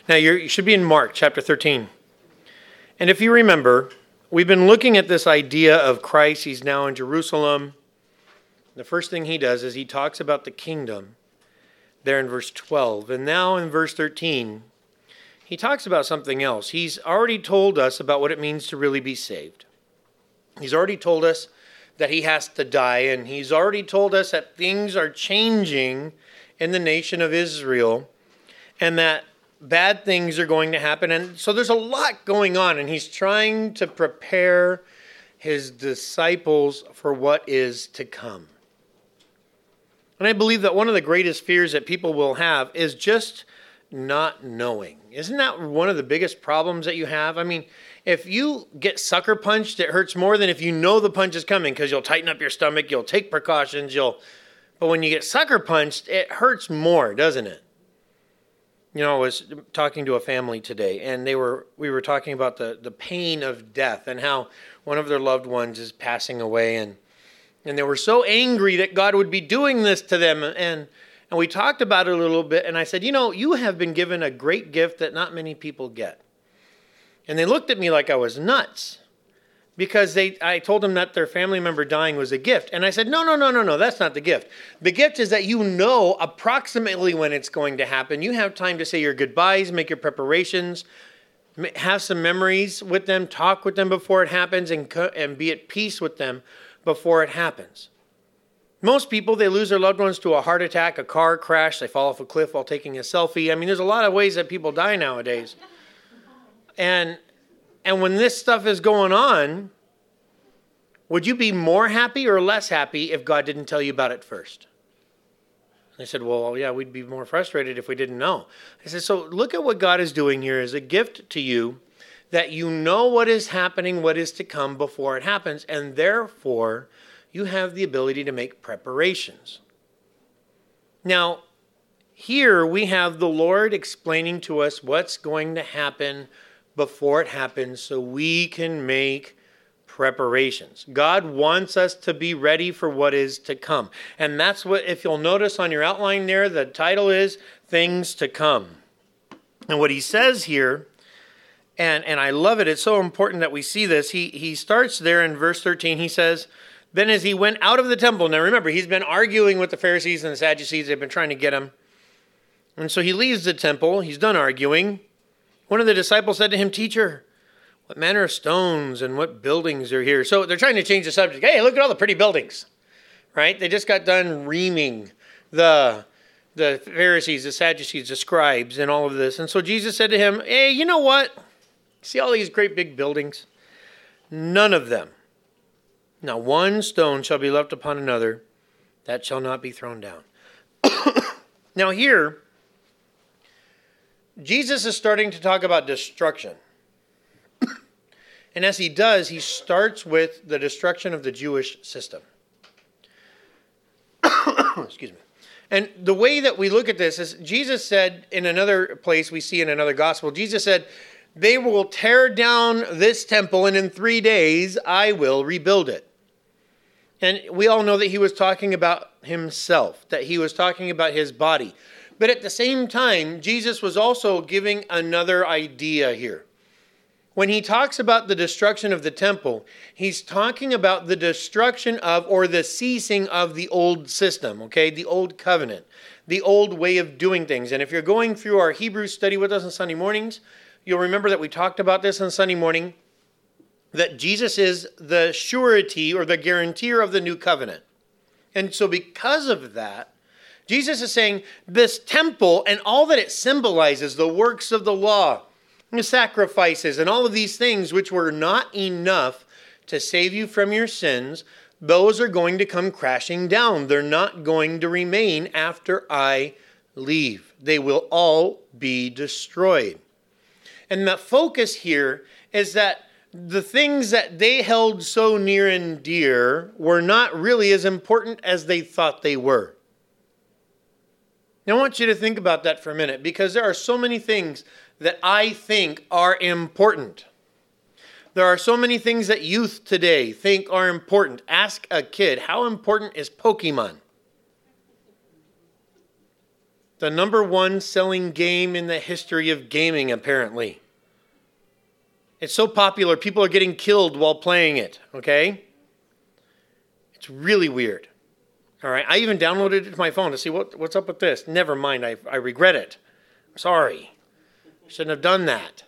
Now, you should be in Mark chapter 13. And if you remember, we've been looking at this idea of Christ. He's now in Jerusalem. The first thing he does is he talks about the kingdom there in verse 12. And now in verse 13, he talks about something else. He's already told us about what it means to really be saved. He's already told us that he has to die, and he's already told us that things are changing in the nation of Israel, and that bad things are going to happen. And so there's a lot going on, and he's trying to prepare his disciples for what is to come. And I believe that one of the greatest fears that people will have is just not knowing. Isn't that one of the biggest problems that you have? I mean, if you get sucker punched, it hurts more than if you know the punch is coming, because you'll tighten up your stomach, you'll take precautions, but when you get sucker punched, it hurts more, doesn't it? You know, I was talking to a family today, and we were talking about the pain of death and how one of their loved ones is passing away, and they were so angry that God would be doing this to them, and we talked about it a little bit, and I said, you have been given a great gift that not many people get. And they looked at me like I was nuts, because I told them that their family member dying was a gift. And I said, no, that's not the gift. The gift is that you know approximately when it's going to happen. You have time to say your goodbyes, make your preparations, have some memories with them, talk with them before it happens, and be at peace with them before it happens. Most people, they lose their loved ones to a heart attack, a car crash, they fall off a cliff while taking a selfie. I mean, there's a lot of ways that people die nowadays. And when this stuff is going on, would you be more happy or less happy if God didn't tell you about it first? I said, well, yeah, we'd be more frustrated if we didn't know. I said, so look at what God is doing here as a gift to you, that you know what is happening, what is to come before it happens, and therefore you have the ability to make preparations. Now, here we have the Lord explaining to us what's going to happen before it happens so we can make preparations. God wants us to be ready for what is to come. And that's what, if you'll notice on your outline there, the title is Things to Come. And what he says here, and I love it, it's so important that we see this. He starts there in verse 13. He says, then as he went out of the temple, now remember, he's been arguing with the Pharisees and the Sadducees. They've been trying to get him. And so he leaves the temple. He's done arguing. One of the disciples said to him, teacher, what manner of stones and what buildings are here? So they're trying to change the subject. Hey, look at all the pretty buildings, right? They just got done reaming the Pharisees, the Sadducees, the scribes, and all of this. And so Jesus said to him, hey, you know what? See all these great big buildings? None of them. Now one stone shall be left upon another, that shall not be thrown down. Now here, Jesus is starting to talk about destruction. And as he does, he starts with the destruction of the Jewish system. Excuse me. And the way that we look at this is Jesus said in another place, we see in another gospel, Jesus said, they will tear down this temple and in 3 days I will rebuild it. And we all know that he was talking about himself, that he was talking about his body. But at the same time, Jesus was also giving another idea here. When he talks about the destruction of the temple, he's talking about the destruction of, or the ceasing of, the old system, okay? The old covenant, the old way of doing things. And if you're going through our Hebrew study with us on Sunday mornings, you'll remember that we talked about this on Sunday morning, that Jesus is the surety or the guarantor of the new covenant. And so because of that, Jesus is saying this temple and all that it symbolizes, the works of the law, the sacrifices, and all of these things which were not enough to save you from your sins, those are going to come crashing down. They're not going to remain after I leave. They will all be destroyed. And the focus here is that the things that they held so near and dear were not really as important as they thought they were. Now, I want you to think about that for a minute, because there are so many things that I think are important. There are so many things that youth today think are important. Ask a kid, how important is Pokemon? The number one selling game in the history of gaming, apparently. It's so popular, people are getting killed while playing it, okay? It's really weird. All right, I even downloaded it to my phone to see what's up with this. Never mind, I regret it. I'm sorry. Shouldn't have done that.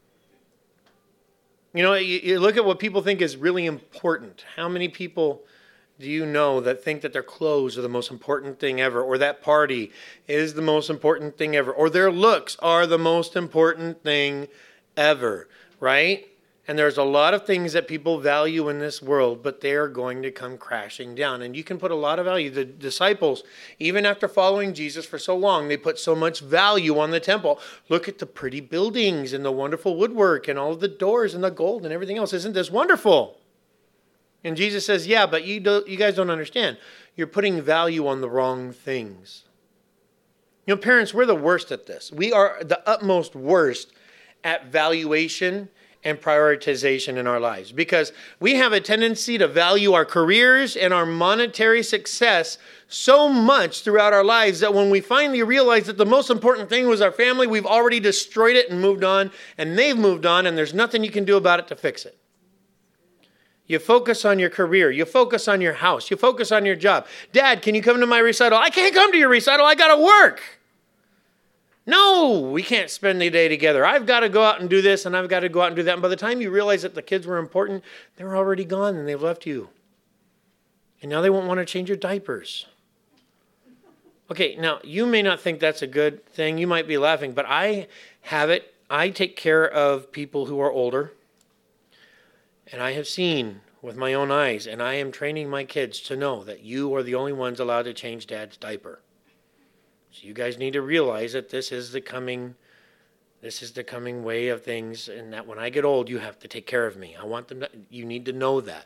You know, you look at what people think is really important. How many people do you know that think that their clothes are the most important thing ever, or that party is the most important thing ever, or their looks are the most important thing ever, right? And there's a lot of things that people value in this world, but they are going to come crashing down. And you can put a lot of value. The disciples, even after following Jesus for so long, they put so much value on the temple. Look at the pretty buildings and the wonderful woodwork and all of the doors and the gold and everything else. Isn't this wonderful? And Jesus says, yeah, but you guys don't understand. You're putting value on the wrong things. You know, parents, we're the worst at this. We are the utmost worst at valuation and prioritization in our lives, because we have a tendency to value our careers and our monetary success so much throughout our lives that when we finally realize that the most important thing was our family, we've already destroyed it and moved on, and they've moved on, and there's nothing you can do about it to fix it. You focus on your career. You focus on your house. You focus on your job. Dad, can you come to my recital? I can't come to your recital. I got to work. No, we can't spend the day together. I've got to go out and do this, and I've got to go out and do that. And by the time you realize that the kids were important, they were already gone, and they've left you. And now they won't want to change your diapers. Okay, now, you may not think that's a good thing. You might be laughing, but I have it. I take care of people who are older, and I have seen with my own eyes, and I am training my kids to know that you are the only ones allowed to change Dad's diaper. So you guys need to realize that this is the coming way of things, and that when I get old, you have to take care of me. I want them to, you need to know that.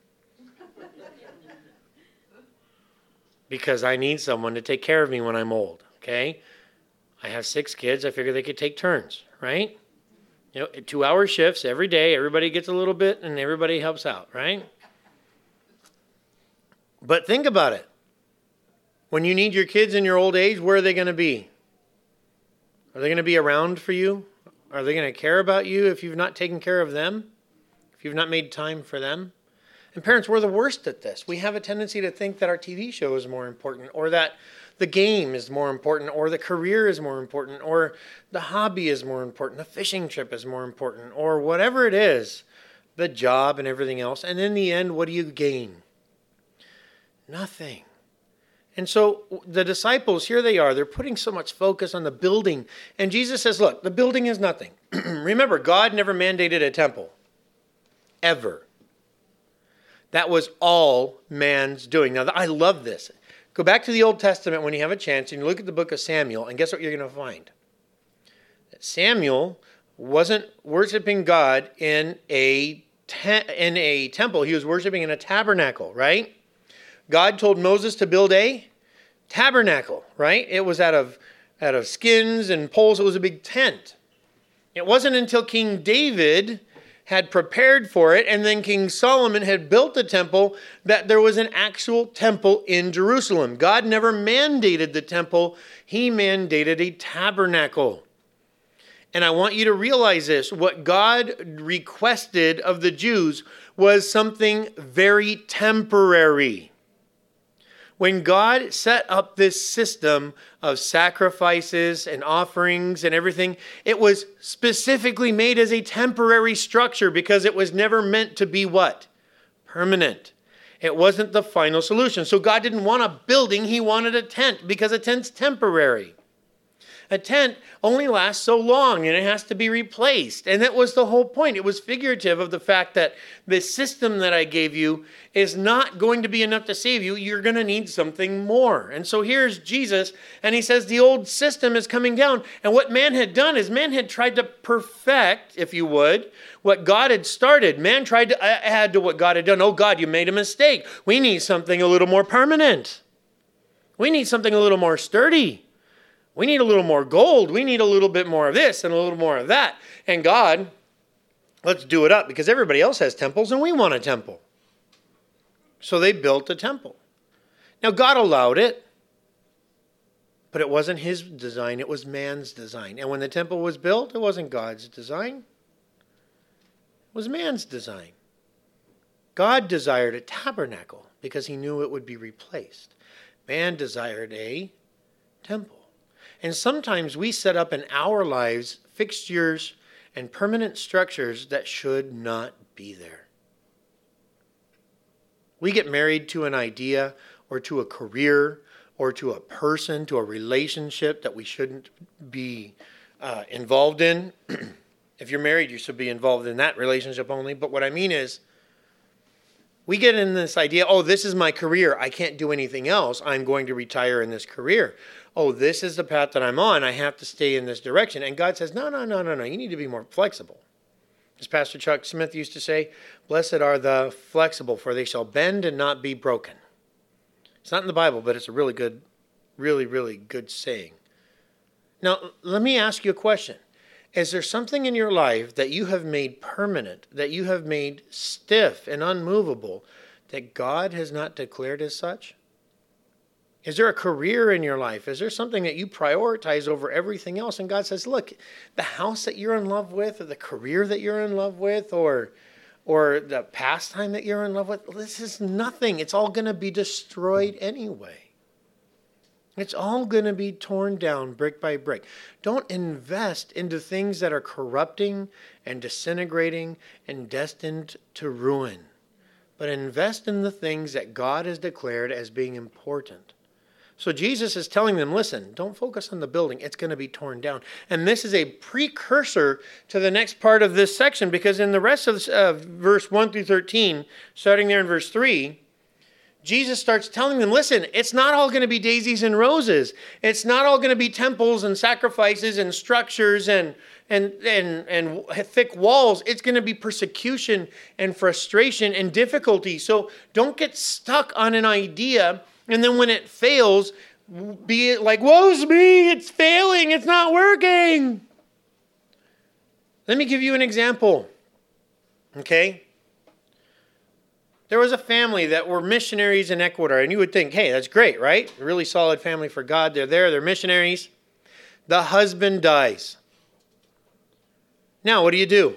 Because I need someone to take care of me when I'm old, okay? I have 6 kids. I figure they could take turns, right? You know, 2-hour shifts every day. Everybody gets a little bit, and everybody helps out, right? But think about it. When you need your kids in your old age, where are they going to be? Are they going to be around for you? Are they going to care about you if you've not taken care of them? If you've not made time for them? And parents, we're the worst at this. We have a tendency to think that our TV show is more important, or that the game is more important, or the career is more important, or the hobby is more important, the fishing trip is more important, or whatever it is, the job and everything else. And in the end, what do you gain? Nothing. And so the disciples, here they are, they're putting so much focus on the building. And Jesus says, look, the building is nothing. Remember, God never mandated a temple. Ever. That was all man's doing. Now, I love this. Go back to the Old Testament when you have a chance and you look at the book of Samuel, and guess what you're going to find? That Samuel wasn't worshiping God in a temple. He was worshiping in a tabernacle, right? God told Moses to build a tabernacle, right? It was out of skins and poles. It was a big tent. It wasn't until King David had prepared for it, and then King Solomon had built the temple, that there was an actual temple in Jerusalem. God never mandated the temple. He mandated a tabernacle. And I want you to realize this. What God requested of the Jews was something very temporary. When God set up this system of sacrifices and offerings and everything, it was specifically made as a temporary structure because it was never meant to be what? Permanent. It wasn't the final solution. So God didn't want a building, he wanted a tent, because a tent's temporary. A tent only lasts so long and it has to be replaced. And that was the whole point. It was figurative of the fact that the system that I gave you is not going to be enough to save you. You're going to need something more. And so here's Jesus, and he says the old system is coming down. And what man had done is man had tried to perfect, if you would, what God had started. Man tried to add to what God had done. Oh, God, you made a mistake. We need something a little more permanent. We need something a little more sturdy. We need a little more gold. We need a little bit more of this and a little more of that. And God, let's do it up, because everybody else has temples and we want a temple. So they built a temple. Now God allowed it. But it wasn't his design, it was man's design. And when the temple was built, it wasn't God's design. It was man's design. God desired a tabernacle because he knew it would be replaced. Man desired a temple. And sometimes we set up in our lives fixtures and permanent structures that should not be there. We get married to an idea or to a career or to a person, to a relationship that we shouldn't be involved in. If you're married, you should be involved in that relationship only. But what I mean is, we get in this idea, oh, this is my career. I can't do anything else. I'm going to retire in this career. Oh, this is the path that I'm on. I have to stay in this direction. And God says, no. You need to be more flexible. As Pastor Chuck Smith used to say, blessed are the flexible, for they shall bend and not be broken. It's not in the Bible, but it's a really good, really good saying. Now, let me ask you a question. Is there something in your life that you have made permanent, that you have made stiff and unmovable, that God has not declared as such? Is there a career in your life? Is there something that you prioritize over everything else? And God says, look, the house that you're in love with, or the career that you're in love with, or the pastime that you're in love with, this is nothing. It's all going to be destroyed anyway. It's all going to be torn down brick by brick. Don't invest into things that are corrupting and disintegrating and destined to ruin. But invest in the things that God has declared as being important. So Jesus is telling them, listen, don't focus on the building. It's going to be torn down. And this is a precursor to the next part of this section, because in the rest of verse 1 through 13, starting there in verse 3, Jesus starts telling them, listen, it's not all going to be daisies and roses. It's not all going to be temples and sacrifices and structures and thick walls. It's going to be persecution and frustration and difficulty. So don't get stuck on an idea, and then when it fails, be it like, woe's me, it's failing, it's not working. Let me give you an example. Okay? There was a family that were missionaries in Ecuador, and you would think, hey, that's great, right? A really solid family for God. They're there, they're missionaries. The husband dies. Now, what do?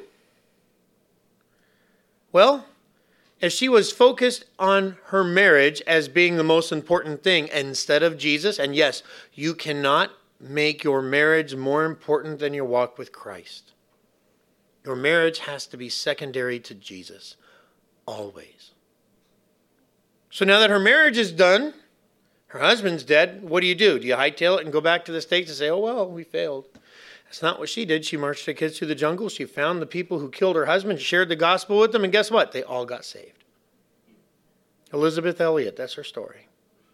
Well, if she was focused on her marriage as being the most important thing instead of Jesus, and yes, you cannot make your marriage more important than your walk with Christ. Your marriage has to be secondary to Jesus, always. So now that her marriage is done, her husband's dead, what do? Do you hightail it and go back to the States and say, oh, well, we failed? That's not what she did. She marched her kids through the jungle. She found the people who killed her husband, shared the gospel with them, and guess what? They all got saved. Elizabeth Elliot, that's her story.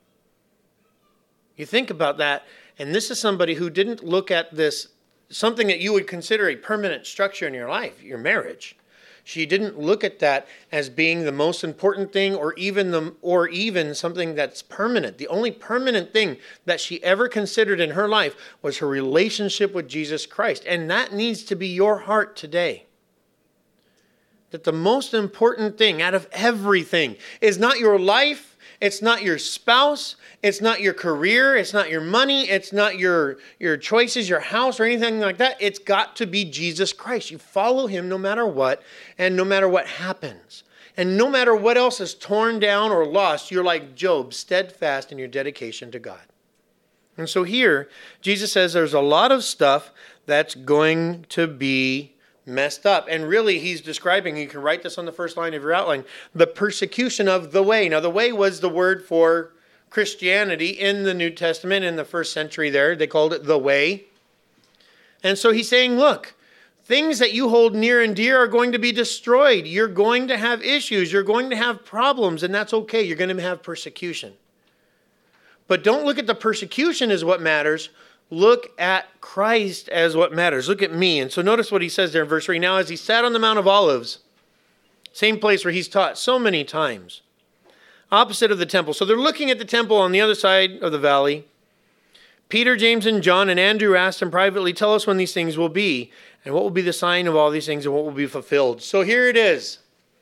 You think about that, and this is somebody who didn't look at this, something that you would consider a permanent structure in your life, your marriage. She didn't look at that as being the most important thing or even something that's permanent. The only permanent thing that she ever considered in her life was her relationship with Jesus Christ. And that needs to be your heart today. That the most important thing out of everything is not your life, it's not your spouse, it's not your career, it's not your money, it's not your choices, your house, or anything like that. It's got to be Jesus Christ. You follow him no matter what, and no matter what happens. And no matter what else is torn down or lost, you're like Job, steadfast in your dedication to God. And so here, Jesus says there's a lot of stuff that's going to be messed up. And really, he's describing, you can write this on the first line of your outline, the persecution of the way. Now, the way was the word for Christianity in the New Testament in the first century there. They called it the way. And so he's saying, look, things that you hold near and dear are going to be destroyed. You're going to have issues. You're going to have problems, and that's okay. You're going to have persecution. But don't look at the persecution as what matters. Look at Christ as what matters. Look at me. And so notice what he says there in verse 3. Now, as he sat on the Mount of Olives, same place where he's taught so many times, opposite of the temple. So they're looking at the temple on the other side of the valley. Peter, James, and John and Andrew asked him privately, tell us when these things will be, and what will be the sign of all these things, and what will be fulfilled. So here it is.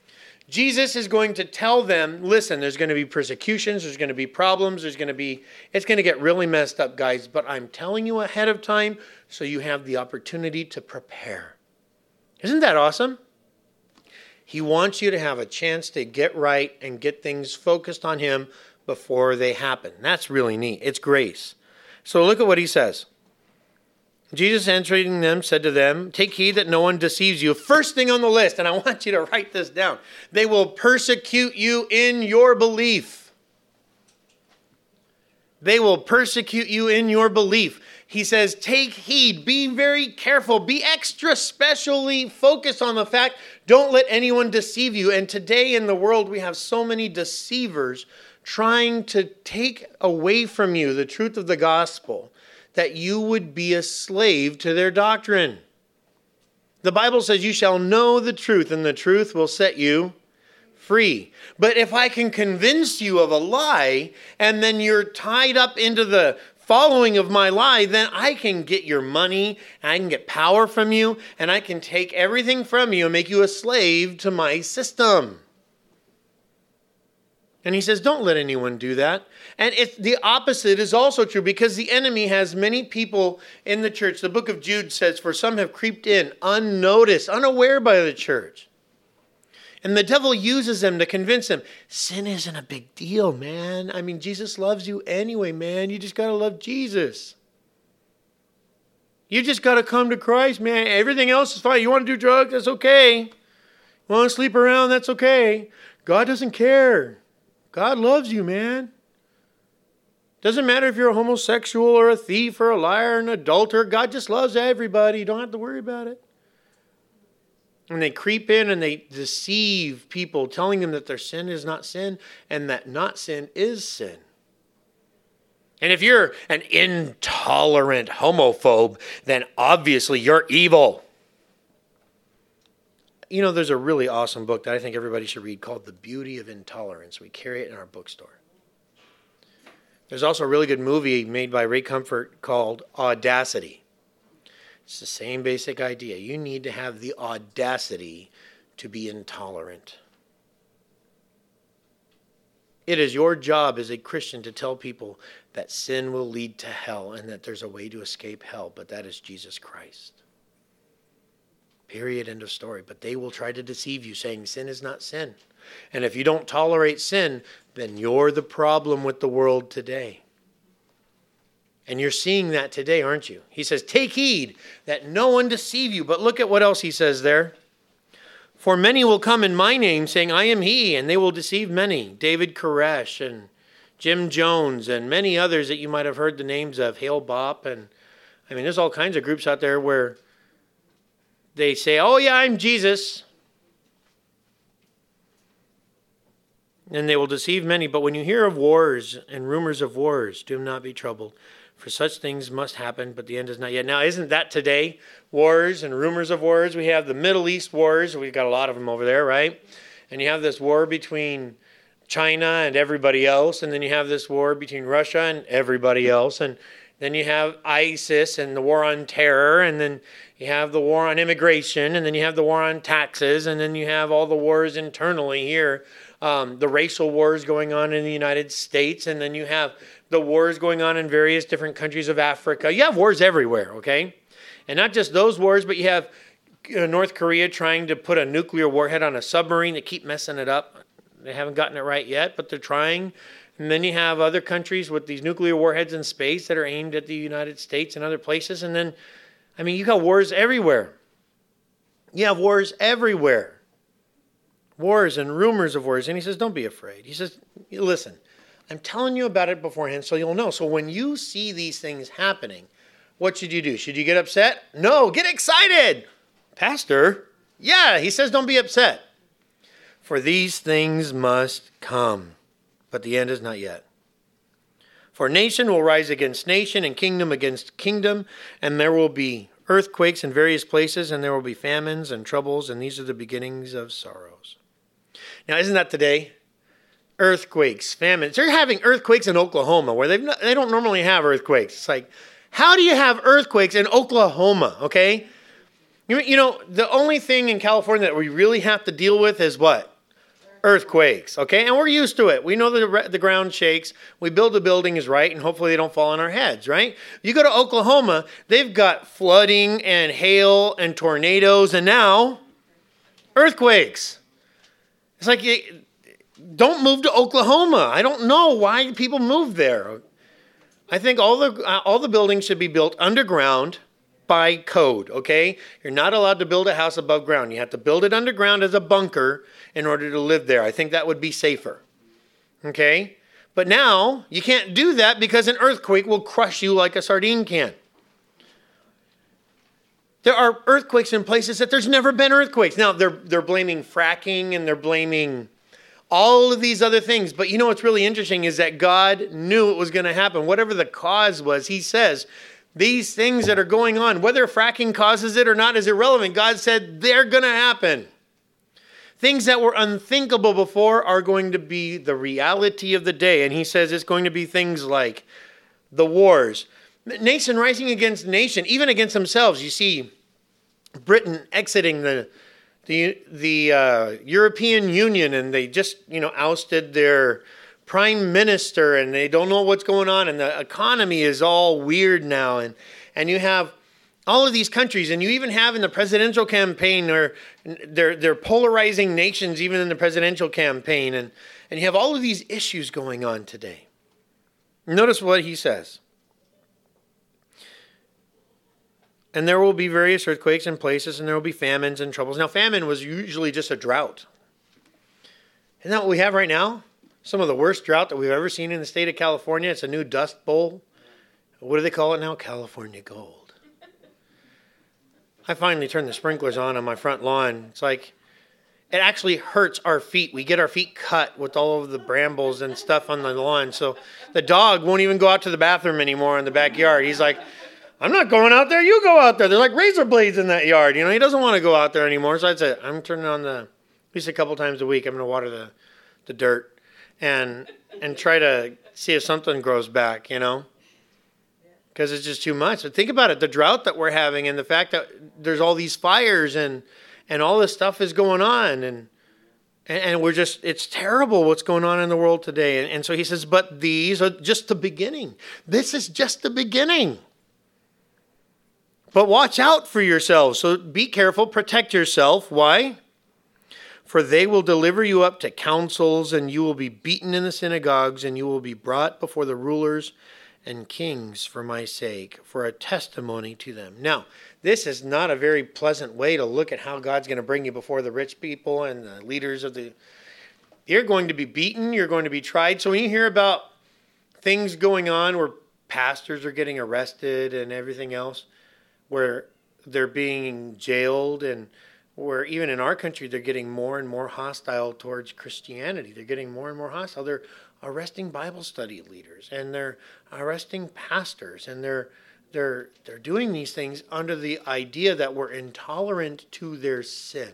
Jesus is going to tell them, listen, there's going to be persecutions, there's going to be problems, it's going to get really messed up, guys, but I'm telling you ahead of time so you have the opportunity to prepare. Isn't that awesome? He wants you to have a chance to get right and get things focused on him before they happen. That's really neat. It's grace. So look at what he says. Jesus answering them said to them, take heed that no one deceives you. First thing on the list, and I want you to write this down. They will persecute you in your belief. They will persecute you in your belief. He says, take heed, be very careful, be extra specially focused on the fact, don't let anyone deceive you. And today in the world, we have so many deceivers trying to take away from you the truth of the gospel, that you would be a slave to their doctrine. The Bible says you shall know the truth, and the truth will set you free. But if I can convince you of a lie, and then you're tied up into the following of my lie, then I can get your money, and I can get power from you, and I can take everything from you and make you a slave to my system. And he says, don't let anyone do that. And the opposite is also true, because the enemy has many people in the church. The book of Jude says, for some have creeped in unnoticed, unaware by the church. And the devil uses them to convince them, sin isn't a big deal, man. I mean, Jesus loves you anyway, man. You just got to love Jesus. You just got to come to Christ, man. Everything else is fine. You want to do drugs? That's okay. You want to sleep around? That's okay. God doesn't care. God loves you, man. Doesn't matter if you're a homosexual or a thief or a liar or an adulterer. God just loves everybody. You don't have to worry about it. And they creep in and they deceive people, telling them that their sin is not sin and that not sin is sin. And if you're an intolerant homophobe, then obviously you're evil. You know, there's a really awesome book that I think everybody should read called The Beauty of Intolerance. We carry it in our bookstore. There's also a really good movie made by Ray Comfort called Audacity. It's the same basic idea. You need to have the audacity to be intolerant. It is your job as a Christian to tell people that sin will lead to hell and that there's a way to escape hell, but that is Jesus Christ. Period, end of story. But they will try to deceive you, saying sin is not sin. And if you don't tolerate sin, then you're the problem with the world today. And you're seeing that today, aren't you? He says, take heed that no one deceive you. But look at what else he says there. For many will come in my name, saying, I am he, and they will deceive many. David Koresh and Jim Jones and many others that you might have heard the names of, Hale Bopp. And I mean, there's all kinds of groups out there where they say, oh yeah, I'm Jesus. And they will deceive many. But when you hear of wars and rumors of wars, do not be troubled. For such things must happen, but the end is not yet. Now, isn't that today? Wars and rumors of wars. We have the Middle East wars. We've got a lot of them over there, right? And you have this war between China and everybody else. And then you have this war between Russia and everybody else. And then you have ISIS and the war on terror. And then you have the war on immigration. And then you have the war on taxes. And then you have all the wars internally here. The racial wars going on in the United States. And then you have the wars going on in various different countries of Africa. You have wars everywhere, okay? And not just those wars, but you have North Korea trying to put a nuclear warhead on a submarine. They keep messing it up. They haven't gotten it right yet, but they're trying. And then you have other countries with these nuclear warheads in space that are aimed at the United States and other places. And then, I mean, you got wars everywhere. You have wars everywhere. Wars and rumors of wars. And he says, don't be afraid. He says, listen, I'm telling you about it beforehand so you'll know. So when you see these things happening, what should you do? Should you get upset? No, get excited. Pastor, yeah, he says don't be upset. For these things must come, but the end is not yet. For nation will rise against nation and kingdom against kingdom, and there will be earthquakes in various places, and there will be famines and troubles, and these are the beginnings of sorrows. Now, isn't that today? Earthquakes, famines. They're having earthquakes in Oklahoma where they don't normally have earthquakes. It's like, how do you have earthquakes in Oklahoma, okay? You know, the only thing in California that we really have to deal with is what? Earthquakes, okay? And we're used to it. We know that the ground shakes. We build the buildings right, and hopefully they don't fall on our heads, right? You go to Oklahoma, they've got flooding and hail and tornadoes, and now earthquakes. It's like, don't move to Oklahoma. I don't know why people move there. I think all the buildings should be built underground by code, okay? You're not allowed to build a house above ground. You have to build it underground as a bunker in order to live there. I think that would be safer, okay? But now you can't do that because an earthquake will crush you like a sardine can. There are earthquakes in places that there's never been earthquakes. Now, they're blaming fracking and they're blaming all of these other things. But you know what's really interesting is that God knew it was going to happen. Whatever the cause was, he says, these things that are going on, whether fracking causes it or not is irrelevant. God said they're going to happen. Things that were unthinkable before are going to be the reality of the day. And he says it's going to be things like the wars. Nation rising against nation, even against themselves. You see Britain exiting the European Union, and they just, ousted their prime minister, and they don't know what's going on, and the economy is all weird now, and you have all of these countries, and you even have in the presidential campaign, or they're polarizing nations even in the presidential campaign, and you have all of these issues going on today. Notice what he says. And there will be various earthquakes in places, and there will be famines and troubles. Now, famine was usually just a drought. Isn't that what we have right now? Some of the worst drought that we've ever seen in the state of California. It's a new dust bowl. What do they call it now? California gold. I finally turned the sprinklers on my front lawn. It's like, it actually hurts our feet. We get our feet cut with all of the brambles and stuff on the lawn. So the dog won't even go out to the bathroom anymore in the backyard. He's like, I'm not going out there. You go out there. There's like razor blades in that yard. He doesn't want to go out there anymore. So I said, I'm turning on at least a couple times a week, I'm going to water the dirt and try to see if something grows back, because it's just too much. But think about it, the drought that we're having and the fact that there's all these fires and all this stuff is going on. And we're just, it's terrible what's going on in the world today. And so he says, but these are just the beginning. This is just the beginning. But watch out for yourselves. So be careful, protect yourself. Why? For they will deliver you up to councils, and you will be beaten in the synagogues, and you will be brought before the rulers and kings for my sake, for a testimony to them. Now, this is not a very pleasant way to look at how God's going to bring you before the rich people and the leaders of the... You're going to be beaten, you're going to be tried. So when you hear about things going on where pastors are getting arrested and everything else, where they're being jailed, and where even in our country they're getting more and more hostile towards Christianity. They're getting more and more hostile. They're arresting Bible study leaders, and they're arresting pastors, and they're doing these things under the idea that we're intolerant to their sin.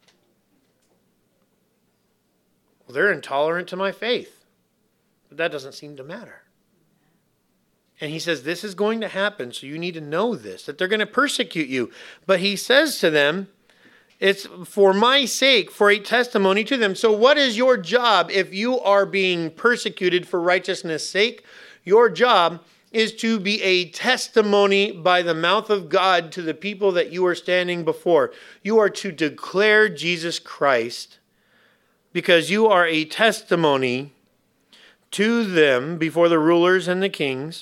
Well, they're intolerant to my faith, but that doesn't seem to matter. And he says, this is going to happen, so you need to know this, that they're going to persecute you. But he says to them, it's for my sake, for a testimony to them. So what is your job if you are being persecuted for righteousness' sake? Your job is to be a testimony by the mouth of God to the people that you are standing before. You are to declare Jesus Christ because you are a testimony to them before the rulers and the kings.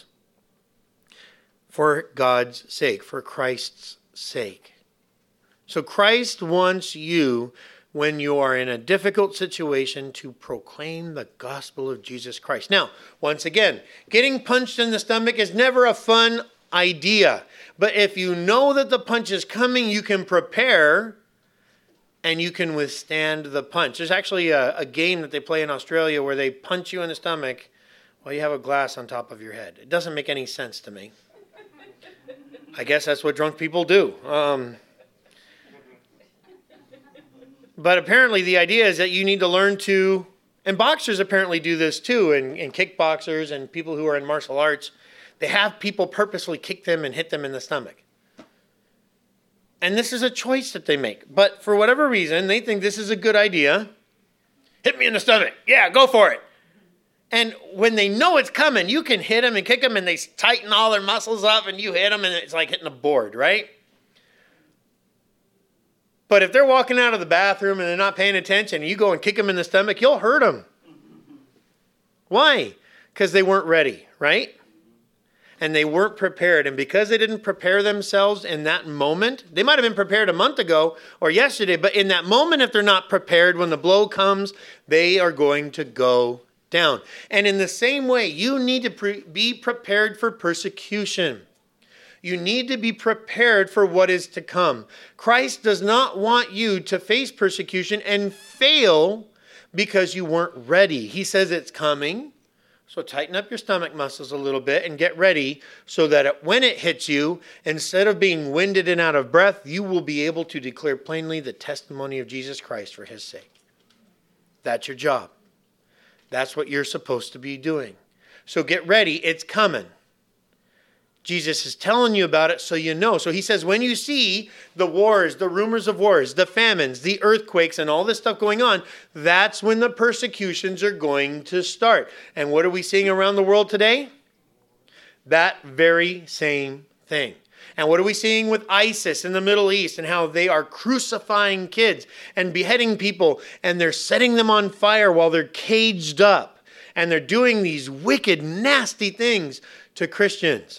For God's sake, for Christ's sake. So Christ wants you, when you are in a difficult situation, to proclaim the gospel of Jesus Christ. Now, once again, getting punched in the stomach is never a fun idea. But if you know that the punch is coming, you can prepare and you can withstand the punch. There's actually a game that they play in Australia where they punch you in the stomach while you have a glass on top of your head. It doesn't make any sense to me. I guess that's what drunk people do. But apparently the idea is that you need to learn to, and boxers apparently do this too, and kickboxers and people who are in martial arts, they have people purposely kick them and hit them in the stomach. And this is a choice that they make. But for whatever reason, they think this is a good idea. Hit me in the stomach. Yeah, go for it. And when they know it's coming, you can hit them and kick them and they tighten all their muscles up and you hit them and it's like hitting a board, right? But if they're walking out of the bathroom and they're not paying attention and you go and kick them in the stomach, you'll hurt them. Why? Because they weren't ready, right? And they weren't prepared. And because they didn't prepare themselves in that moment, they might have been prepared a month ago or yesterday, but in that moment, if they're not prepared, when the blow comes, they are going to go down. And in the same way, you need to be prepared for persecution. You need to be prepared for what is to come. Christ does not want you to face persecution and fail because you weren't ready. He says it's coming. So tighten up your stomach muscles a little bit and get ready so that when it hits you, instead of being winded and out of breath, you will be able to declare plainly the testimony of Jesus Christ for his sake. That's your job. That's what you're supposed to be doing. So get ready. It's coming. Jesus is telling you about it so you know. So he says, when you see the wars, the rumors of wars, the famines, the earthquakes, and all this stuff going on, that's when the persecutions are going to start. And what are we seeing around the world today? That very same thing. And what are we seeing with ISIS in the Middle East and how they are crucifying kids and beheading people and they're setting them on fire while they're caged up. And they're doing these wicked, nasty things to Christians.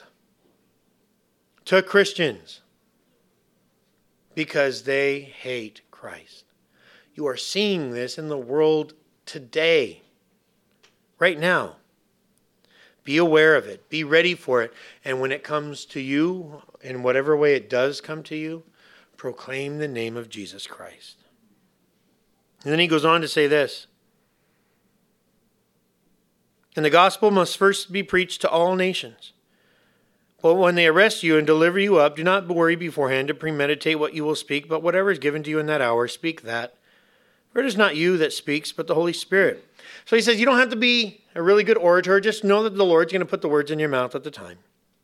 Because they hate Christ. You are seeing this in the world today, right now. Be aware of it. Be ready for it. And when it comes to you, in whatever way it does come to you, proclaim the name of Jesus Christ. And then he goes on to say this. And the gospel must first be preached to all nations. But when they arrest you and deliver you up, do not worry beforehand to premeditate what you will speak, but whatever is given to you in that hour, speak that. For it is not you that speaks, but the Holy Spirit. So he says you don't have to be a really good orator. Just know that the Lord's going to put the words in your mouth at the time.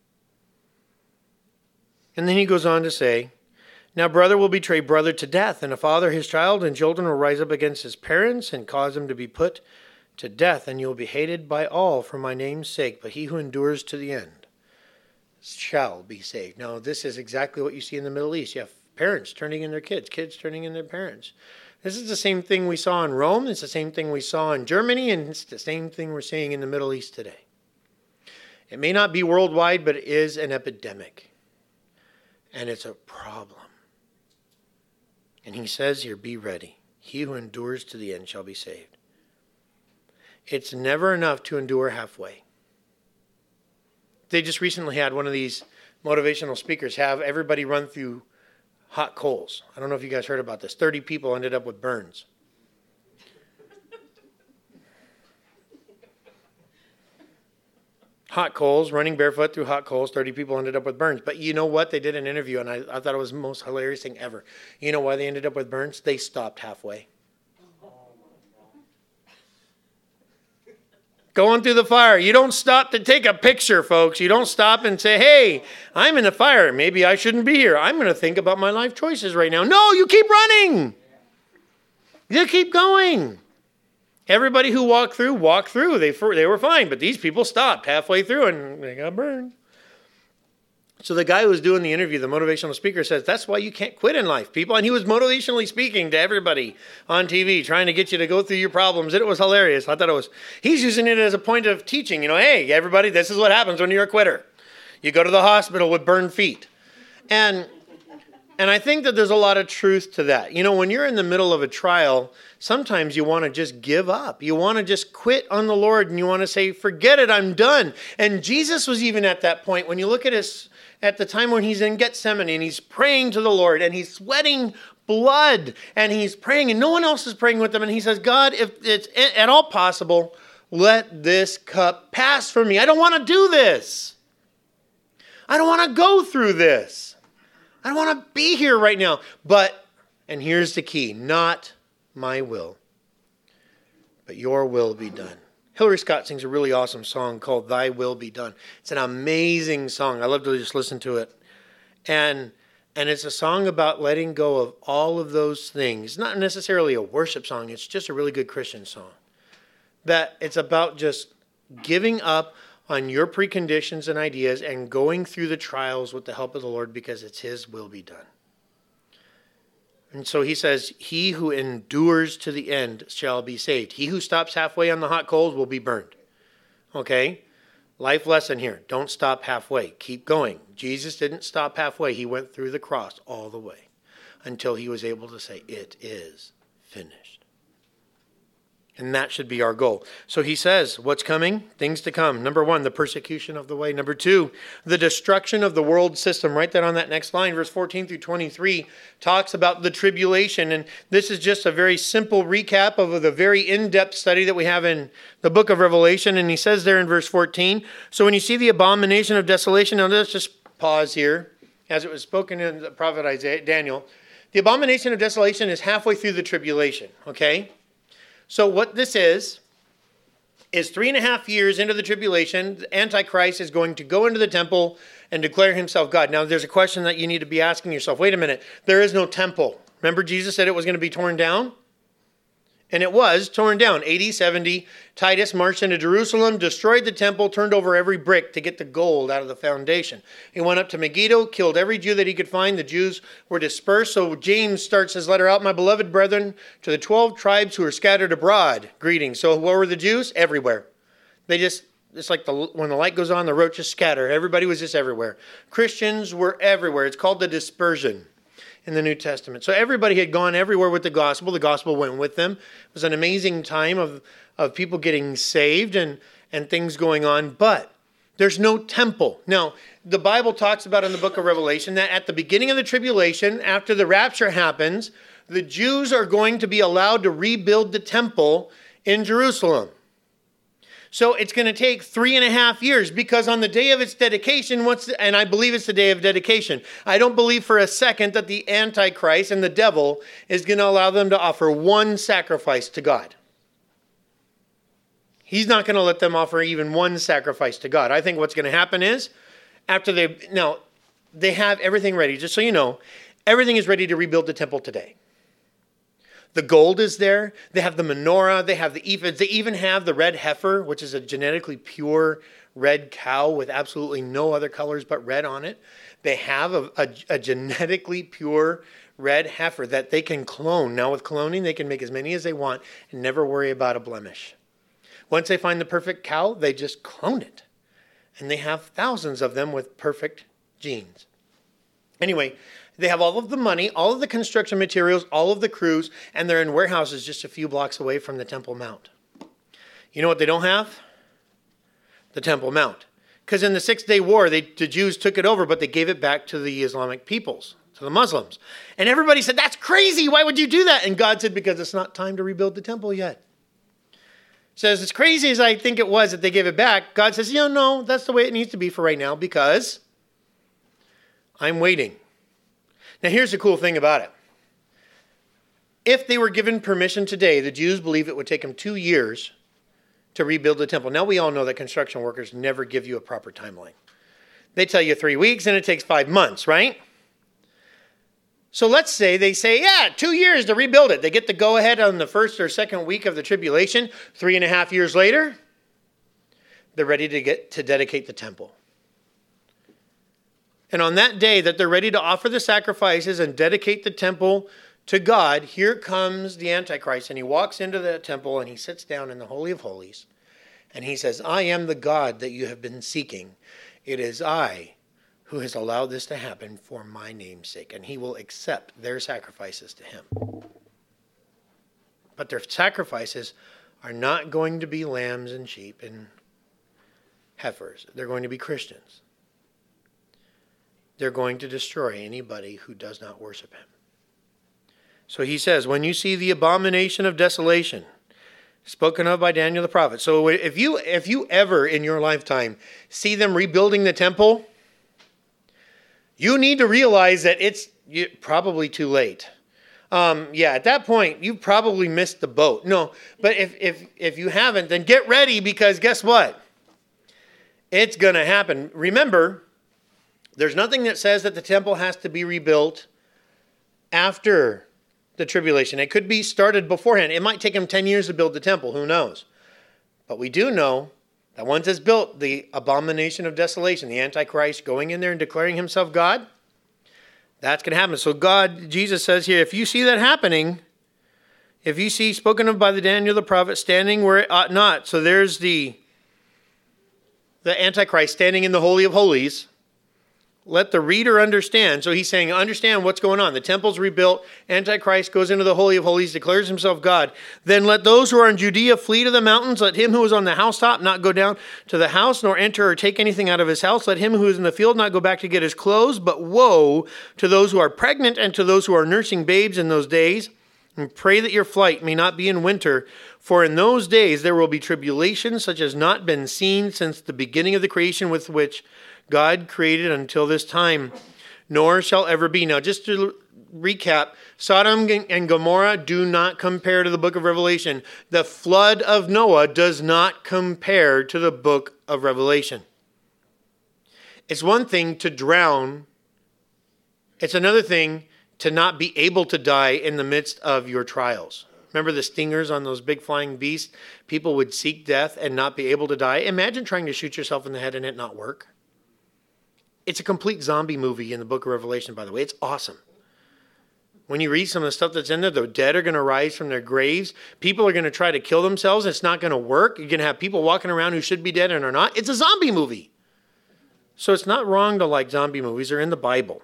And then he goes on to say, now brother will betray brother to death, and a father his child, and children will rise up against his parents and cause them to be put to death, and you will be hated by all for my name's sake, but he who endures to the end shall be saved. Now, this is exactly what you see in the Middle East. You have parents turning in their kids, kids turning in their parents. This is the same thing we saw in Rome. It's the same thing we saw in Germany, and it's the same thing we're seeing in the Middle East today. It may not be worldwide, but it is an epidemic. And it's a problem. And he says here, be ready. He who endures to the end shall be saved. It's never enough to endure halfway. They just recently had one of these motivational speakers have everybody run through hot coals. I don't know if you guys heard about this. 30 people ended up with burns. Hot coals, running barefoot through hot coals, 30 people ended up with burns. But you know what? They did an interview, and I thought it was the most hilarious thing ever. You know why they ended up with burns? They stopped halfway. Going through the fire. You don't stop to take a picture, folks. You don't stop and say, hey, I'm in the fire. Maybe I shouldn't be here. I'm going to think about my life choices right now. No, you keep running. You keep going. Everybody who walked through. They were fine, but these people stopped halfway through and they got burned. So the guy who was doing the interview, the motivational speaker, says, that's why you can't quit in life, people. And he was motivationally speaking to everybody on TV, trying to get you to go through your problems. And it was hilarious. I thought he's using it as a point of teaching. Hey, everybody, this is what happens when you're a quitter. You go to the hospital with burned feet. And I think that there's a lot of truth to that. When you're in the middle of a trial, sometimes you want to just give up. You want to just quit on the Lord and you want to say, forget it, I'm done. And Jesus was even at that point. When you look at the time when he's in Gethsemane and he's praying to the Lord and he's sweating blood and he's praying and no one else is praying with him. And he says, God, if it's at all possible, let this cup pass from me. I don't want to do this. I don't want to go through this. I don't want to be here right now. But, and here's the key, not my will, but your will be done. Hillary Scott sings a really awesome song called Thy Will Be Done. It's an amazing song. I love to just listen to it. And And it's a song about letting go of all of those things. Not necessarily a worship song. It's just a really good Christian song. That it's about just giving up on your preconditions and ideas and going through the trials with the help of the Lord because it's His will be done. And so he says, he who endures to the end shall be saved. He who stops halfway on the hot coals will be burned. Okay? Life lesson here. Don't stop halfway. Keep going. Jesus didn't stop halfway. He went through the cross all the way until he was able to say, it is finished. And that should be our goal. So he says, what's coming? Things to come. Number 1, the persecution of the way. Number 2, the destruction of the world system. Write that on that next line. Verse 14 through 23 talks about the tribulation. And this is just a very simple recap of the very in-depth study that we have in the book of Revelation. And he says there in verse 14, so when you see the abomination of desolation, now let's just pause here, as it was spoken in the prophet Isaiah, Daniel. The abomination of desolation is halfway through the tribulation, okay? So what this is 3.5 years into the tribulation, the Antichrist is going to go into the temple and declare himself God. Now, there's a question that you need to be asking yourself. Wait a minute. There is no temple. Remember Jesus said it was going to be torn down? And it was torn down. AD 70, Titus marched into Jerusalem, destroyed the temple, turned over every brick to get the gold out of the foundation. He went up to Megiddo, killed every Jew that he could find. The Jews were dispersed. So James starts his letter out, my beloved brethren, to the 12 tribes who are scattered abroad. Greetings. So where were the Jews? Everywhere. It's like when the light goes on, the roaches scatter. Everybody was just everywhere. Christians were everywhere. It's called the dispersion in the New Testament. So everybody had gone everywhere with the gospel. The gospel went with them. It was an amazing time of people getting saved and things going on. But there's no temple. Now, the Bible talks about in the book of Revelation that at the beginning of the tribulation, after the rapture happens, the Jews are going to be allowed to rebuild the temple in Jerusalem. So it's going to take 3.5 years because on the day of its dedication, and I believe it's the day of dedication, I don't believe for a second that the Antichrist and the devil is going to allow them to offer one sacrifice to God. He's not going to let them offer even one sacrifice to God. I think what's going to happen is after they have everything ready. Just so you know, everything is ready to rebuild the temple today. The gold is there. They have the menorah. They have the ephods. They even have the red heifer, which is a genetically pure red cow with absolutely no other colors but red on it. They have a genetically pure red heifer that they can clone. Now with cloning, they can make as many as they want and never worry about a blemish. Once they find the perfect cow, they just clone it. And they have thousands of them with perfect genes. Anyway, they have all of the money, all of the construction materials, all of the crews, and they're in warehouses just a few blocks away from the Temple Mount. You know what they don't have? The Temple Mount. Because in the 6-day war, the Jews took it over, but they gave it back to the Islamic peoples, to the Muslims. And everybody said, that's crazy. Why would you do that? And God said, because it's not time to rebuild the temple yet. Says, as crazy as I think it was that they gave it back, God says, no, that's the way it needs to be for right now because I'm waiting. Now, here's the cool thing about it. If they were given permission today, the Jews believe it would take them 2 years to rebuild the temple. Now, we all know that construction workers never give you a proper timeline. They tell you 3 weeks and it takes 5 months, right? So let's say they say, 2 years to rebuild it. They get the go-ahead on the first or second week of the tribulation. 3.5 years later, they're ready to dedicate the temple. And on that day that they're ready to offer the sacrifices and dedicate the temple to God, here comes the Antichrist. And he walks into the temple and he sits down in the Holy of Holies. And he says, I am the God that you have been seeking. It is I who has allowed this to happen for my name's sake. And he will accept their sacrifices to him. But their sacrifices are not going to be lambs and sheep and heifers. They're going to be Christians. They're going to destroy anybody who does not worship him. So he says, when you see the abomination of desolation, spoken of by Daniel the prophet. So if you ever in your lifetime see them rebuilding the temple, you need to realize that it's probably too late. At that point, you've probably missed the boat. No, but if you haven't, then get ready because guess what? It's going to happen. Remember, There's nothing that says that the temple has to be rebuilt after the tribulation. It could be started beforehand. It might take him 10 years to build the temple. Who knows? But we do know that once it's built, the abomination of desolation, the Antichrist going in there and declaring himself God, that's going to happen. So Jesus says here, if you see that happening, if you see spoken of by the Daniel the prophet standing where it ought not, so there's the Antichrist standing in the Holy of Holies, let the reader understand. So he's saying, understand what's going on. The temple's rebuilt. Antichrist goes into the Holy of Holies, declares himself God. Then let those who are in Judea flee to the mountains. Let him who is on the housetop not go down to the house, nor enter or take anything out of his house. Let him who is in the field not go back to get his clothes. But woe to those who are pregnant and to those who are nursing babes in those days. And pray that your flight may not be in winter. For in those days there will be tribulation such as not been seen since the beginning of the creation with which God created until this time, nor shall ever be. Now, just to recap, Sodom and Gomorrah do not compare to the book of Revelation. The flood of Noah does not compare to the book of Revelation. It's one thing to drown. It's another thing to not be able to die in the midst of your trials. Remember the stingers on those big flying beasts? People would seek death and not be able to die. Imagine trying to shoot yourself in the head and it not work. It's a complete zombie movie in the book of Revelation, by the way. It's awesome. When you read some of the stuff that's in there, the dead are going to rise from their graves. People are going to try to kill themselves. It's not going to work. You're going to have people walking around who should be dead and are not. It's a zombie movie. So it's not wrong to like zombie movies. They're in the Bible.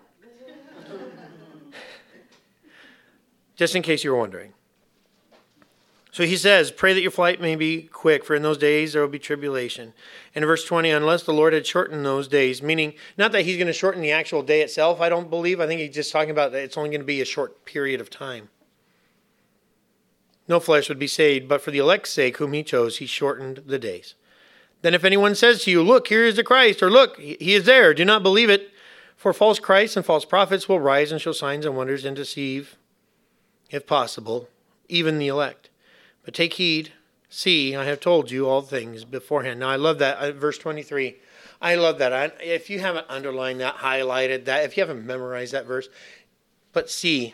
Just in case you were wondering. So he says, pray that your flight may be quick, for in those days there will be tribulation. And in verse 20, unless the Lord had shortened those days, meaning not that he's going to shorten the actual day itself, I don't believe. I think he's just talking about that it's only going to be a short period of time. No flesh would be saved, but for the elect's sake, whom he chose, he shortened the days. Then if anyone says to you, look, here is the Christ, or look, he is there, do not believe it. For false Christs and false prophets will rise and show signs and wonders and deceive, if possible, even the elect. But take heed, see, I have told you all things beforehand. Now, I love that, verse 23. I love that. If you haven't underlined that, highlighted that, if you haven't memorized that verse, but see,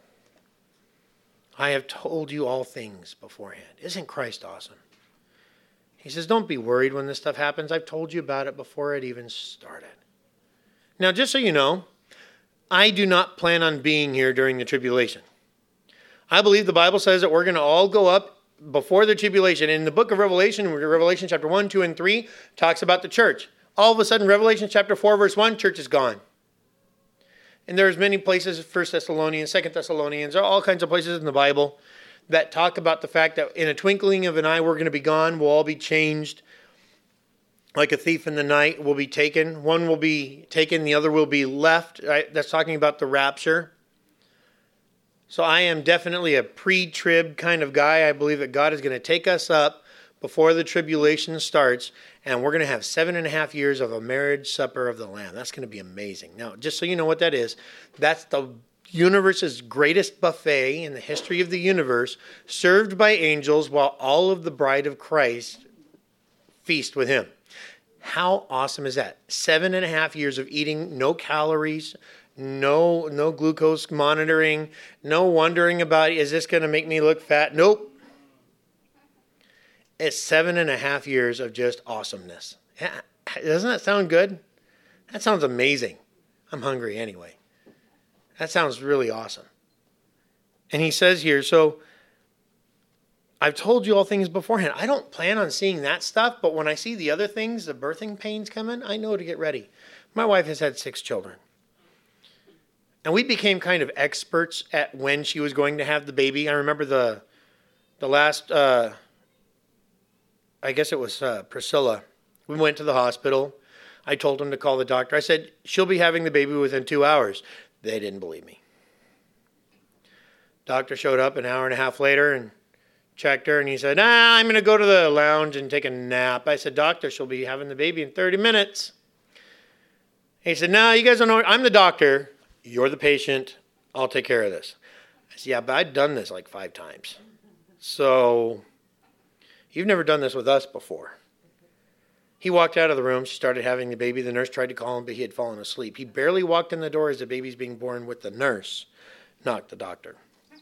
I have told you all things beforehand. Isn't Christ awesome? He says, don't be worried when this stuff happens. I've told you about it before it even started. Now, just so you know, I do not plan on being here during the tribulation. I believe the Bible says that we're going to all go up before the tribulation. In the book of Revelation, Revelation chapter 1, 2, and 3 talks about the church. All of a sudden, Revelation chapter 4, verse 1, church is gone. And there's many places, 1 Thessalonians, 2 Thessalonians, all kinds of places in the Bible that talk about the fact that in a twinkling of an eye, we're going to be gone. We'll all be changed. Like a thief in the night will be taken. One will be taken, the other will be left. Right? That's talking about the rapture. So I am definitely a pre-trib kind of guy. I believe that God is going to take us up before the tribulation starts, and we're going to have 7.5 years of a marriage supper of the Lamb. That's going to be amazing. Now, just so you know what that is, that's the universe's greatest buffet in the history of the universe, served by angels while all of the bride of Christ feast with him. How awesome is that? 7.5 years of eating, no calories, no glucose monitoring, no wondering about, is this going to make me look fat? Nope. It's 7.5 years of just awesomeness. Doesn't that sound good? That sounds amazing. I'm hungry anyway. That sounds really awesome. And he says here, so I've told you all things beforehand. I don't plan on seeing that stuff, but when I see the other things, the birthing pains coming, I know to get ready. My wife has had 6 children. And we became kind of experts at when she was going to have the baby. I remember the last, I guess it was Priscilla. We went to the hospital. I told them to call the doctor. I said, she'll be having the baby within 2 hours. They didn't believe me. Doctor showed up an hour and a half later and checked her. And he said, I'm going to go to the lounge and take a nap. I said, doctor, she'll be having the baby in 30 minutes. He said, no, you guys don't know. I'm the doctor. You're the patient. I'll take care of this. I said, yeah, but I've done this like 5 times. So you've never done this with us before. He walked out of the room. She started having the baby. The nurse tried to call him, but he had fallen asleep. He barely walked in the door as the baby's being born with the nurse, not the doctor.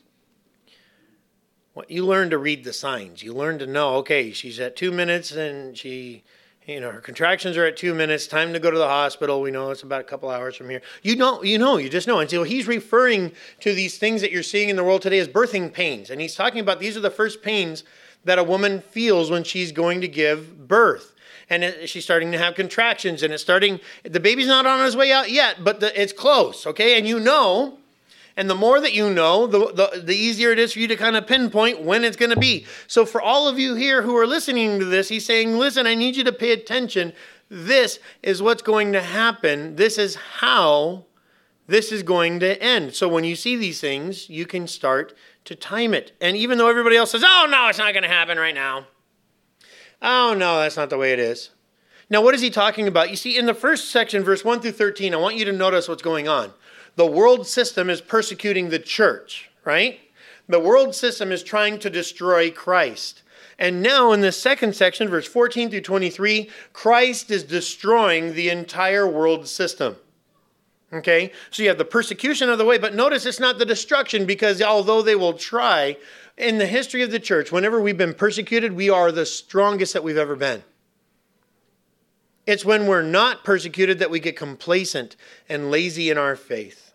Well, you learn to read the signs. You learn to know, okay, she's at 2 minutes and her contractions are at 2 minutes. Time to go to the hospital. We know it's about a couple hours from here. You just know. And so he's referring to these things that you're seeing in the world today as birthing pains. And he's talking about these are the first pains that a woman feels when she's going to give birth. And she's starting to have contractions, and the baby's not on his way out yet, but it's close, okay? And and the more that you know, the easier it is for you to kind of pinpoint when it's going to be. So for all of you here who are listening to this, he's saying, listen, I need you to pay attention. This is what's going to happen. This is how this is going to end. So when you see these things, you can start to time it. And even though everybody else says, oh, no, it's not going to happen right now. Oh, no, that's not the way it is. Now, what is he talking about? You see, in the first section, verse 1 through 13, I want you to notice what's going on. The world system is persecuting the church, right? The world system is trying to destroy Christ. And now in the second section, verse 14 through 23, Christ is destroying the entire world system. Okay? So you have the persecution of the way, but notice it's not the destruction, because although they will try, in the history of the church, whenever we've been persecuted, we are the strongest that we've ever been. It's when we're not persecuted that we get complacent and lazy in our faith.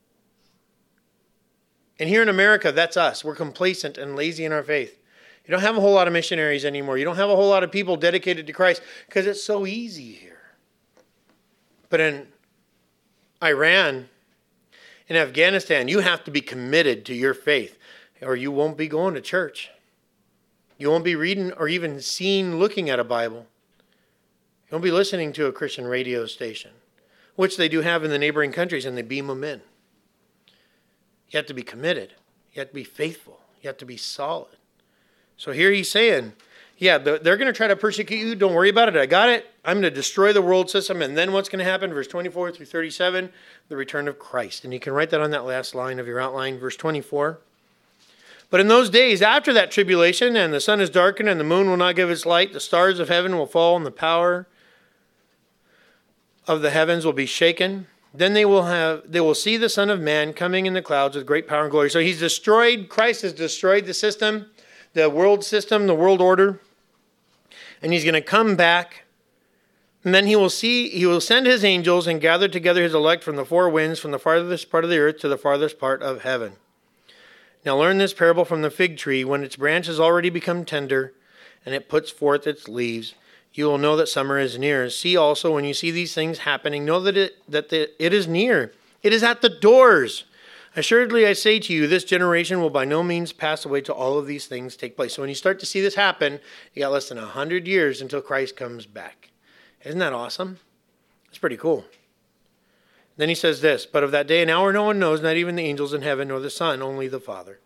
And here in America, that's us. We're complacent and lazy in our faith. You don't have a whole lot of missionaries anymore. You don't have a whole lot of people dedicated to Christ because it's so easy here. But in Iran, in Afghanistan, you have to be committed to your faith, or you won't be going to church. You won't be reading or even looking at a Bible. You won't be listening to a Christian radio station, which they do have in the neighboring countries, and they beam them in. You have to be committed. You have to be faithful. You have to be solid. So here he's saying, yeah, they're going to try to persecute you. Don't worry about it. I got it. I'm going to destroy the world system. And then what's going to happen? Verse 24 through 37, the return of Christ. And you can write that on that last line of your outline, verse 24. But in those days after that tribulation, and the sun is darkened, and the moon will not give its light, the stars of heaven will fall, and the power of the heavens will be shaken. Then they will see the Son of Man coming in the clouds with great power and glory. So Christ has destroyed the system, the world order. And he's going to come back. And then he will send his angels and gather together his elect from the four winds, from the farthest part of the earth to the farthest part of heaven. Now learn this parable from the fig tree. When its branch has already become tender and it puts forth its leaves, you will know that summer is near. See also, when you see these things happening, know that it is near. It is at the doors. Assuredly, I say to you, this generation will by no means pass away till all of these things take place. So when you start to see this happen, you got less than 100 years until Christ comes back. Isn't that awesome? It's pretty cool. Then he says this, but of that day and hour no one knows, not even the angels in heaven nor the Son, only the Father.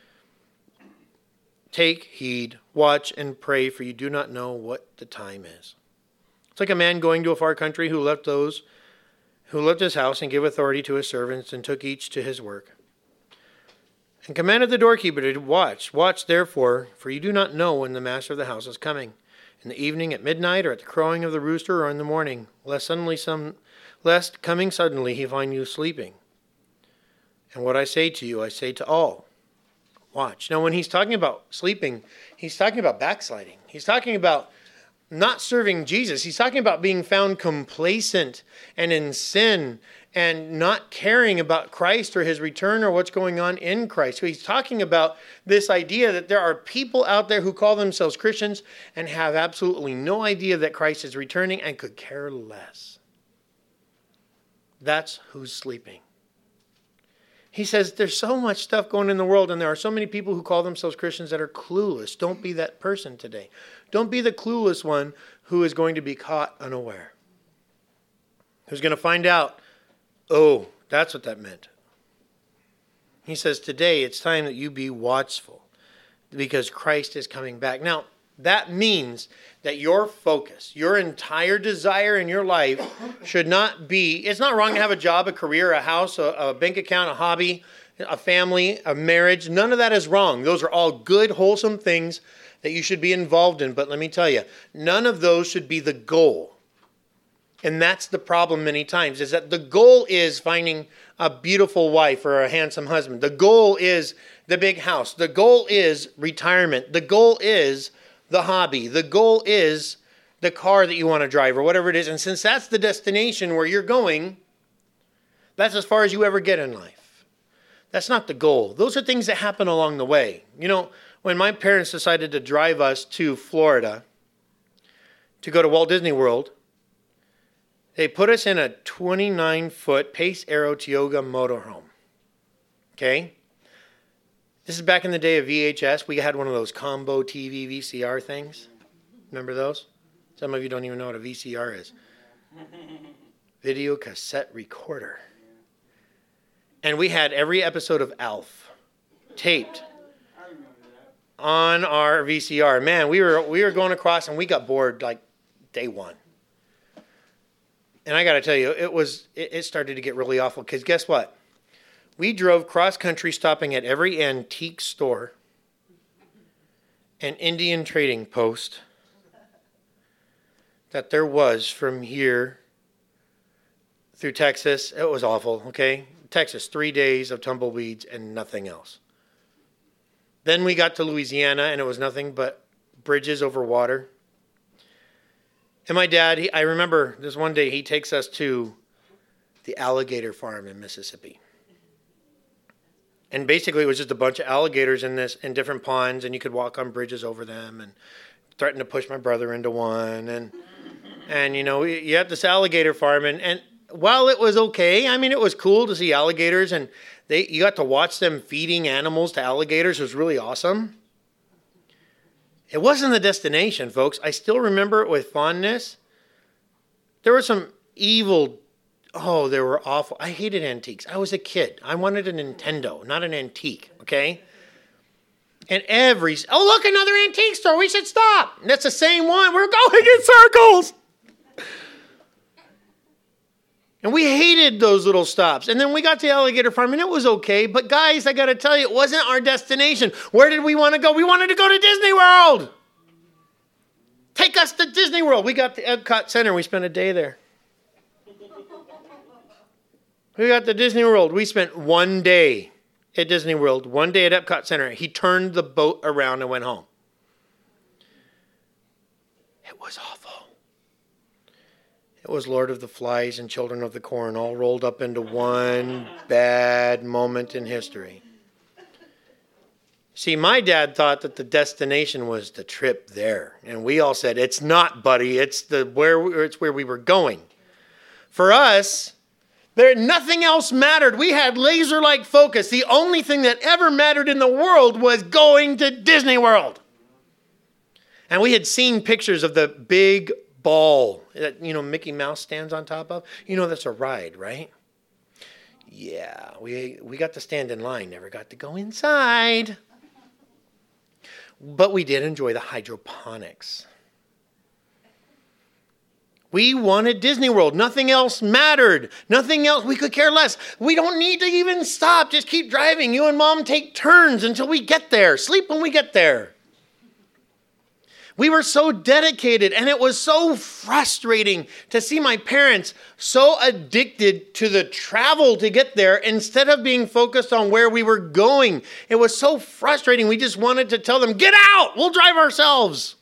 Take heed, watch, and pray, for you do not know what the time is. It's like a man going to a far country who left his house and gave authority to his servants and took each to his work. And commanded the doorkeeper to watch. Watch therefore, for you do not know when the master of the house is coming, in the evening, at midnight, or at the crowing of the rooster, or in the morning, lest coming suddenly he find you sleeping. And what I say to you, I say to all. Watch. Now, when he's talking about sleeping, he's talking about backsliding. He's talking about not serving Jesus. He's talking about being found complacent and in sin and not caring about Christ or his return or what's going on in Christ. So he's talking about this idea that there are people out there who call themselves Christians and have absolutely no idea that Christ is returning and could care less. That's who's sleeping. He says there's so much stuff going in the world, and there are so many people who call themselves Christians that are clueless. Don't be that person today. Don't be the clueless one who is going to be caught unaware. Who's going to find out, oh, that's what that meant. He says today it's time that you be watchful because Christ is coming back. Now, that means that your focus, your entire desire in your life should not be, it's not wrong to have a job, a career, a house, a bank account, a hobby, a family, a marriage. None of that is wrong. Those are all good, wholesome things that you should be involved in. But let me tell you, none of those should be the goal. And that's the problem many times, is that the goal is finding a beautiful wife or a handsome husband. The goal is the big house. The goal is retirement. The goal is the hobby. The goal is the car that you want to drive or whatever it is. And since that's the destination where you're going, that's as far as you ever get in life. That's not the goal. Those are things that happen along the way. You know, when my parents decided to drive us to Florida to go to Walt Disney World, they put us in a 29-foot Pace Aero Tioga motorhome. Okay? This is back in the day of VHS. We had one of those combo TV VCR things. Remember those? Some of you don't even know what a VCR is. Video cassette recorder. And we had every episode of Alf taped on our VCR. Man, we were going across and we got bored like day one. And I got to tell you, it started to get really awful because guess what? We drove cross country, stopping at every antique store and Indian trading post that there was from here through Texas. It was awful, okay? Texas, 3 days of tumbleweeds and nothing else. Then we got to Louisiana and it was nothing but bridges over water. And my dad, I remember this one day, he takes us to the alligator farm in Mississippi. And basically it was just a bunch of alligators in different ponds, and you could walk on bridges over them, and threatened to push my brother into one. And you know, you have this alligator farm, and while it was okay, I mean, it was cool to see alligators, and you got to watch them feeding animals to alligators. It was really awesome. It wasn't the destination, folks. I still remember it with fondness. There were some evil, they were awful. I hated antiques. I was a kid. I wanted a Nintendo, not an antique, okay? And look, another antique store. We should stop. And that's the same one. We're going in circles. And we hated those little stops. And then we got to the alligator farm, and it was okay. But guys, I got to tell you, it wasn't our destination. Where did we want to go? We wanted to go to Disney World. Take us to Disney World. We got to Epcot Center. We spent a day there. We got to Disney World. We spent 1 day at Disney World, 1 day at Epcot Center. He turned the boat around and went home. It was awful. It was Lord of the Flies and Children of the Corn all rolled up into one bad moment in history. See, my dad thought that the destination was the trip there. And we all said, it's not, buddy. It's where we were going. For us, nothing else mattered. We had laser-like focus. The only thing that ever mattered in the world was going to Disney World. And we had seen pictures of the big ball that, Mickey Mouse stands on top of. That's a ride, right? Yeah, we got to stand in line, never got to go inside. But we did enjoy the hydroponics. We wanted Disney World. Nothing else mattered. Nothing else. We could care less. We don't need to even stop. Just keep driving. You and Mom take turns until we get there. Sleep when we get there. We were so dedicated, and it was so frustrating to see my parents so addicted to the travel to get there instead of being focused on where we were going. It was so frustrating. We just wanted to tell them, get out, we'll drive ourselves.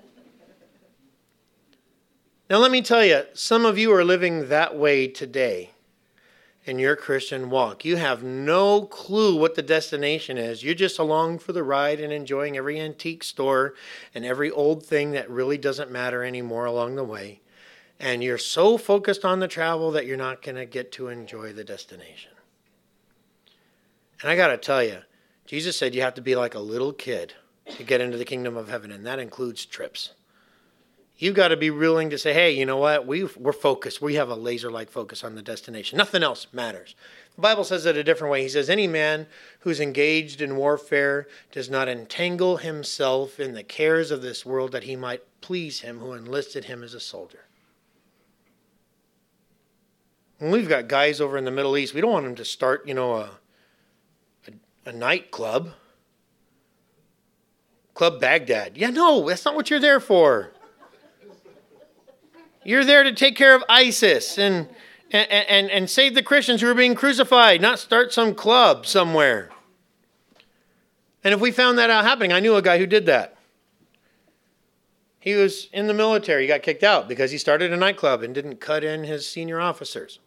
Now, let me tell you, some of you are living that way today in your Christian walk. You have no clue what the destination is. You're just along for the ride and enjoying every antique store and every old thing that really doesn't matter anymore along the way. And you're so focused on the travel that you're not going to get to enjoy the destination. And I got to tell you, Jesus said you have to be like a little kid to get into the kingdom of heaven, and that includes trips. You've got to be willing to say, hey, you know what? We're focused. We have a laser-like focus on the destination. Nothing else matters. The Bible says it a different way. He says, any man who's engaged in warfare does not entangle himself in the cares of this world that he might please him who enlisted him as a soldier. When we've got guys over in the Middle East, we don't want them to start, a nightclub. Club Baghdad. Yeah, no, that's not what you're there for. You're there to take care of ISIS and save the Christians who are being crucified, not start some club somewhere. And if we found that out happening, I knew a guy who did that. He was in the military. He got kicked out because he started a nightclub and didn't cut in his senior officers.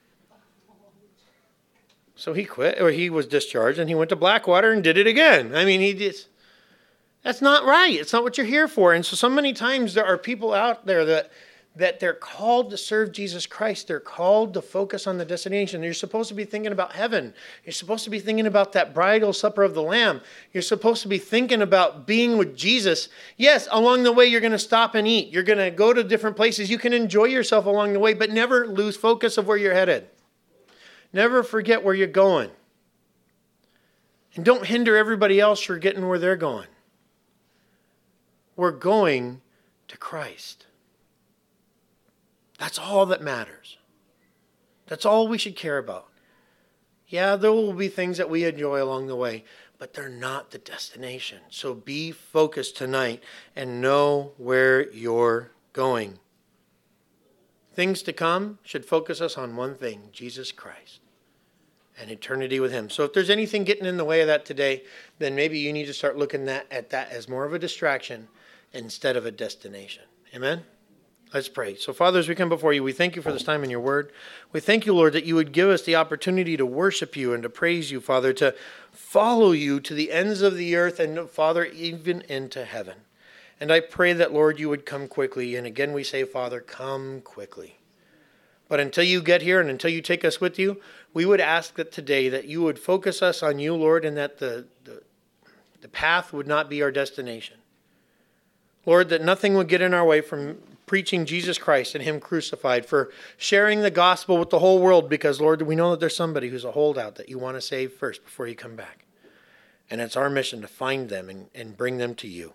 So he quit, or he was discharged, and he went to Blackwater and did it again. I mean, that's not right. It's not what you're here for. And so many times there are people out there that they're called to serve Jesus Christ. They're called to focus on the destination. You're supposed to be thinking about heaven. You're supposed to be thinking about that bridal supper of the Lamb. You're supposed to be thinking about being with Jesus. Yes, along the way you're going to stop and eat. You're going to go to different places. You can enjoy yourself along the way, but never lose focus of where you're headed. Never forget where you're going. And don't hinder everybody else from getting where they're going. We're going to Christ. That's all that matters. That's all we should care about. Yeah, there will be things that we enjoy along the way, but they're not the destination. So be focused tonight and know where you're going. Things to come should focus us on one thing, Jesus Christ, and eternity with him. So if there's anything getting in the way of that today, then maybe you need to start looking at that as more of a distraction instead of a destination. Amen? Let's pray. So, Father, as we come before you, we thank you for this time in your word. We thank you, Lord, that you would give us the opportunity to worship you and to praise you, Father, to follow you to the ends of the earth and, Father, even into heaven. And I pray that, Lord, you would come quickly. And again, we say, Father, come quickly. But until you get here and until you take us with you, we would ask that today that you would focus us on you, Lord, and that the path would not be our destination. Lord, that nothing would get in our way from preaching Jesus Christ and him crucified, for sharing the gospel with the whole world, because, Lord, we know that there's somebody who's a holdout that you want to save first before you come back. And it's our mission to find them and bring them to you.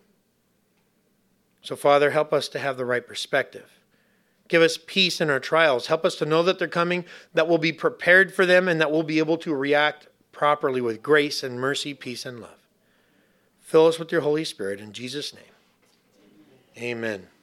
So, Father, help us to have the right perspective. Give us peace in our trials. Help us to know that they're coming, that we'll be prepared for them, and that we'll be able to react properly with grace and mercy, peace, and love. Fill us with your Holy Spirit in Jesus' name. Amen.